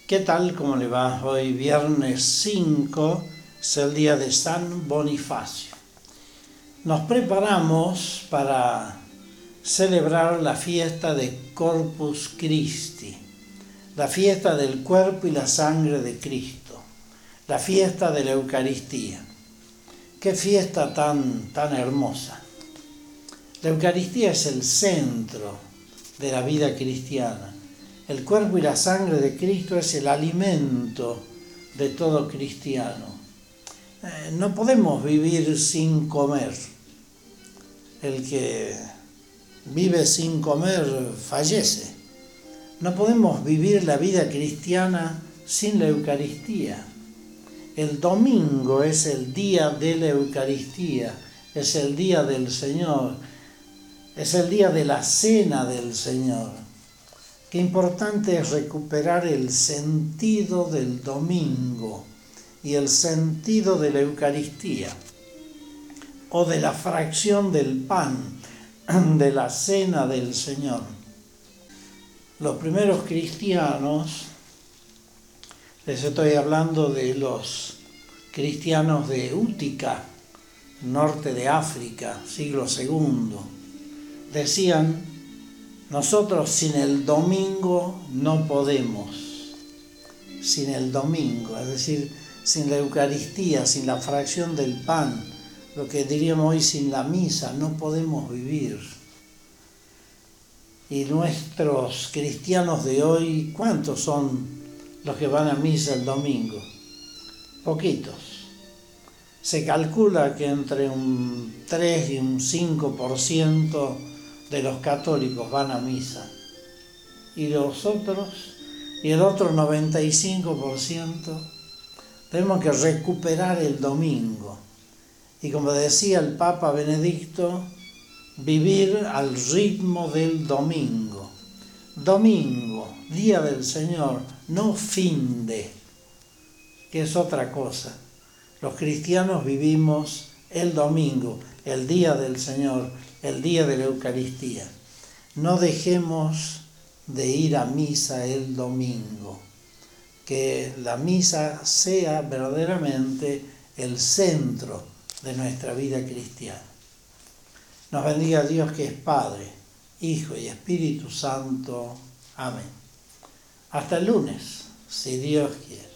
¿Qué tal? ¿Cómo le va? Hoy viernes 5 es el día de San Bonifacio. Nos preparamos para celebrar la fiesta de Corpus Christi, la fiesta del cuerpo y la sangre de Cristo, la fiesta de la Eucaristía. ¡Qué fiesta tan hermosa! La Eucaristía es el centro de la vida cristiana. El cuerpo y la sangre de Cristo es el alimento de todo cristiano. No podemos vivir sin comer. El que vive sin comer fallece. No podemos vivir la vida cristiana sin la Eucaristía. El domingo es el día de la Eucaristía, es el día del Señor, es el día de la cena del Señor. Qué importante es recuperar el sentido del domingo y el sentido de la Eucaristía o de la fracción del pan, de la cena del Señor. Los primeros cristianos, les estoy hablando de los cristianos de Útica, norte de África, siglo II, decían: nosotros sin el domingo no podemos. Sin el domingo, es decir, sin la Eucaristía, sin la fracción del pan, lo que diríamos hoy sin la misa, no podemos vivir. Y nuestros cristianos de hoy, ¿cuántos son los que van a misa el domingo? Poquitos. Se calcula que entre un 3 y un 5% de los católicos van a misa. Y el otro 95%, tenemos que recuperar el domingo. Y como decía el Papa Benedicto, vivir al ritmo del domingo. Domingo, día del Señor, no fin de, que es otra cosa. Los cristianos vivimos el domingo, el día del Señor, el día de la Eucaristía. No dejemos de ir a misa el domingo. Que la misa sea verdaderamente el centro de nuestra vida cristiana. Nos bendiga Dios, que es Padre, Hijo y Espíritu Santo. Amén. Hasta el lunes, si Dios quiere.